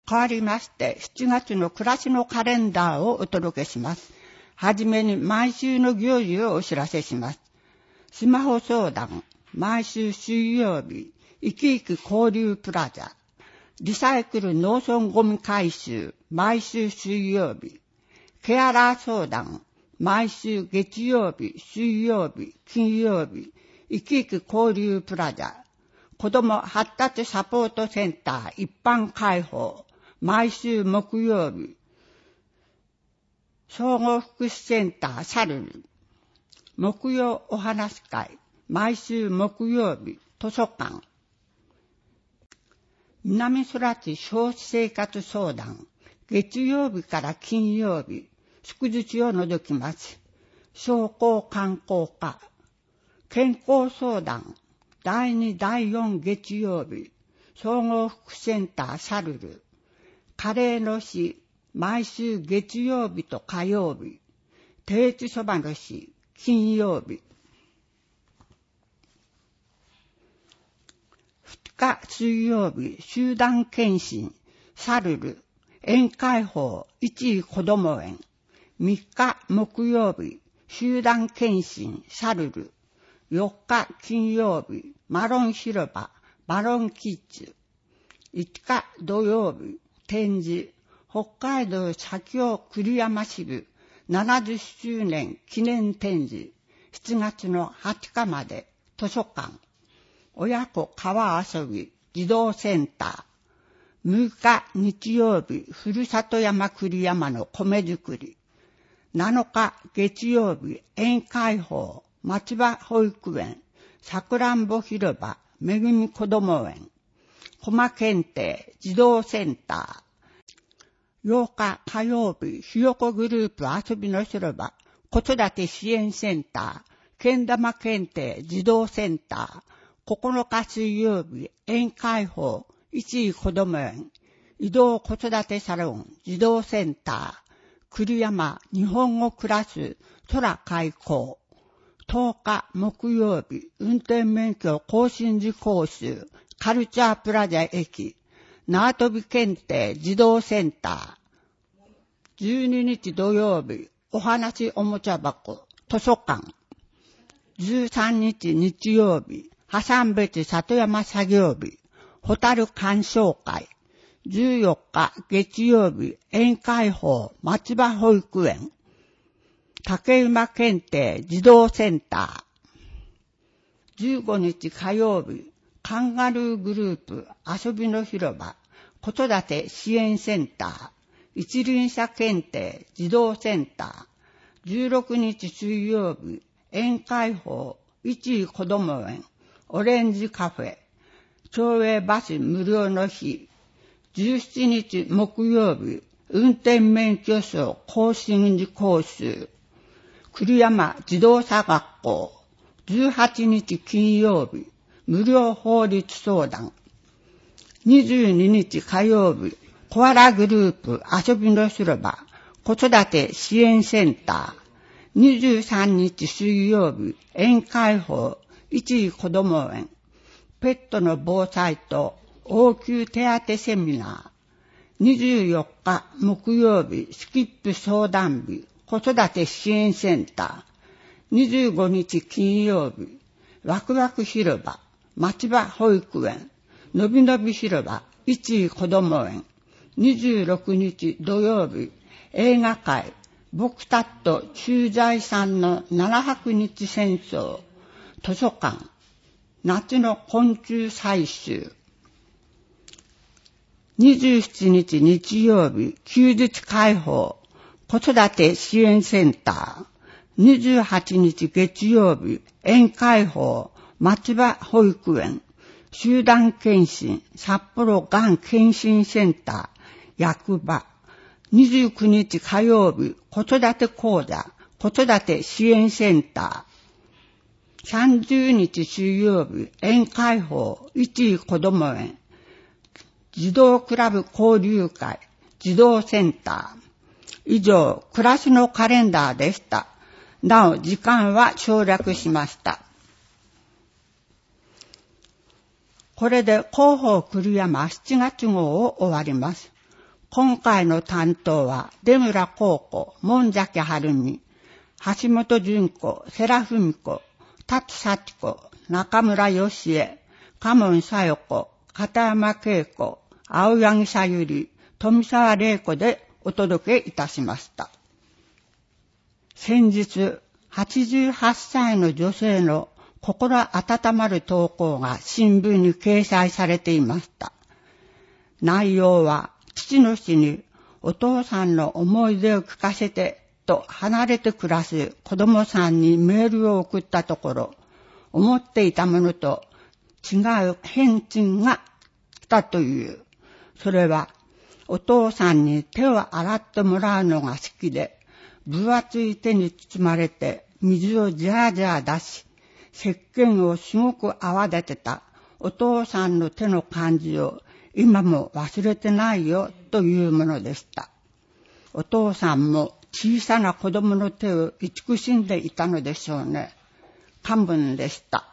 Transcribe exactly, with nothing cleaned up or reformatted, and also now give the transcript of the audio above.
変わりまして、しちがつの暮らしのカレンダーをお届けします。はじめに毎週の行事をお知らせします。スマホ相談、毎週水曜日、生き生き交流プラザ。リサイクル農村ゴミ回収、毎週水曜日。ケアラー相談、毎週月曜日、水曜日、金曜日、生き生き交流プラザ。子ども発達サポートセンター一般開放、毎週木曜日。総合福祉センターサルル。木曜お話会、毎週木曜日、図書館。南空地消費生活相談、月曜日から金曜日、祝日を除きます。商工観光課。健康相談、だいにだいよん月曜日、総合福祉センターサルル。カレーの日、毎週月曜日と火曜日。手打ちそばの日、金曜日。ふつか水曜日、集団検診、サルル。宴会法、一位子ども園。みっか木曜日、集団検診、サルル。よっか金曜日、マロン広場、マロンキッズ。いつか土曜日、展示、北海道左京栗山支部ななじゅっしゅうねん記念展示。しちがつのはつかまで、図書館。親子川遊び、児童センター。むいか日曜日、ふるさと山栗山の米作り。なのか月曜日、宴会法、町場保育園、さくらんぼ広場、めぐみこども園、駒検定、児童センター。ようか火曜日、ひよこグループ遊びの広場、子育て支援センター、けん玉検定、児童センター。ここのか水曜日、宴会法、一位子ども園、移動子育てサロン、児童センター。栗山日本語クラス、空開講。とおか木曜日、運転免許更新時講習、カルチャープラザ駅、縄跳び検定児童センター。じゅうににち土曜日、お話おもちゃ箱、図書館。じゅうさんにち日曜日、破産別里山作業日、ホタル鑑賞会。じゅうよっか月曜日、宴会法、町場保育園。竹馬検定児童センター。じゅうごにち火曜日、カンガルーグループ遊びの広場、子育て支援センター。一輪車検定児童センター。じゅうろくにち水曜日、宴会法、一位子ども園、オレンジカフェ。町営バス無料の日。じゅうしちにち木曜日、運転免許証更新時講習。栗山自動車学校。じゅうはちにち金曜日、無料法律相談。にじゅうににち火曜日、コアラグループ遊びの広場、子育て支援センター。にじゅうさんにち水曜日、宴会法、一位子ども園。ペットの防災と応急手当セミナー。にじゅうよっか木曜日、スキップ相談日、子育て支援センター。にじゅうごにち金曜日、ワクワク広場、町場保育園、のびのび広場、一位子ども園。にじゅうろくにち土曜日、映画会、僕たちと駐在さんのななはくにち戦争、図書館、夏の昆虫採集。にじゅうしちにち日曜日、休日開放、子育て支援センター。にじゅうはちにち月曜日、宴会法、町場保育園、集団検診、札幌がん検診センター、役場。にじゅうくにち火曜日、子育て講座、子育て支援センター。さんじゅうにち水曜日、宴会法、一位子ども園、児童クラブ交流会、児童センター。以上、暮らしのカレンダーでした。なお、時間は省略しました。これで広報栗山しちがつ号を終わります。 今回の担当は、出村孝子、門崎晴美、橋本純子、世良文子、達幸子、中村義恵、嘉門小夜子、片山恵子、青柳さゆり、富沢玲子でお届けいたしました。先日、はちじゅうはっさいの女性の心温まる投稿が新聞に掲載されていました。内容は、父の日にお父さんの思い出を聞かせてと離れて暮らす子供さんにメールを送ったところ、思っていたものと違う返信が来たという。それは、お父さんに手を洗ってもらうのが好きで、分厚い手に包まれて水をじゃーじゃー出し、石鹸をすごく泡立てたお父さんの手の感じを今も忘れてないよというものでした。お父さんも小さな子供の手を慈しんでいたのでしょうね。漢文でした。